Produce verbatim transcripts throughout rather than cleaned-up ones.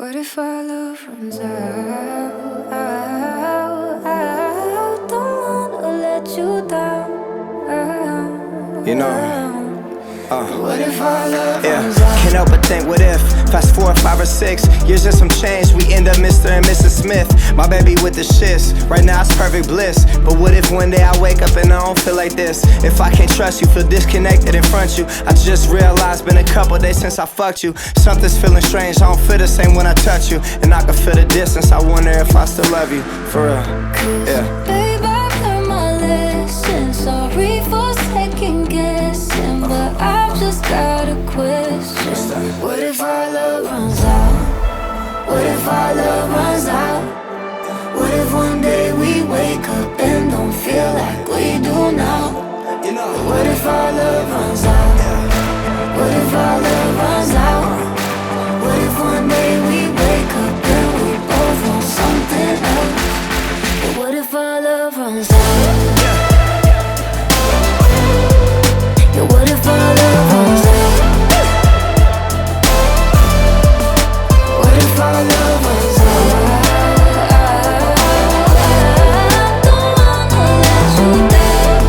What if our love runs out? I don't wanna let you down. You know, uh, What if our love yeah, runs out? can't help but think, what if fast forward five or six years and some change, we end up Mister and Missus Smith. My baby with the shits, right now it's perfect bliss. But what if one day I wake up and I don't feel like this? If I can't trust you, feel disconnected in front of you. I just realized been a couple days since I fucked you. Something's feeling strange, I don't feel the same when I touch you. And I can feel the distance, I wonder if I still love you, for real, yeah. Babe, I've learned my lesson. Sorry for second guessing, but I've just got a question. What if our love runs out? What if our love runs out? What if one day we wake up and don't feel like we do now? What if our love runs out? What if our love runs out? What if one day we wake up and we both want something else? But what if our love runs out? Yeah, what if our love runs out? What if our love runs out? I don't wanna let you down.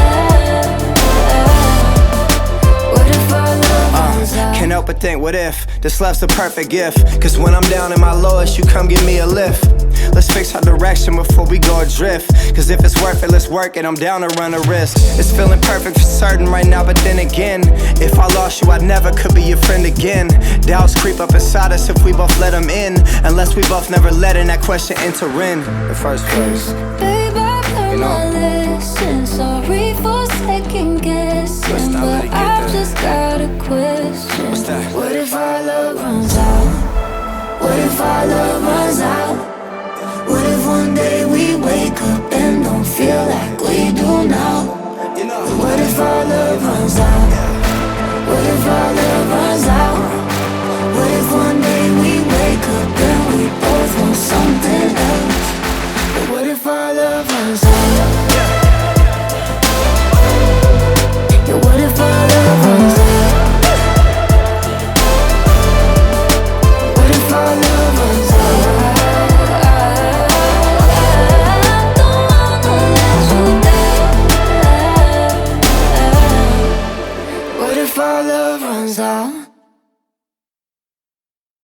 What if our love runs out? Can't help but think, what if this love's the perfect gift? Cause when I'm down in my lowest, you come give me a lift. Let's fix our direction before we go adrift. Cause if it's worth it, let's work it, I'm down to run a risk. It's feeling perfect for certain right now, but then again, if I lost you, I never could be your friend again. Doubts creep up inside us if we both let them in, unless we both never let in that question enter in the first place. Babe, I've learned You know. my lesson. Sorry for second guessing, Let's not let but it get I've there. just got a question. What's that? What if our love runs out? What if our love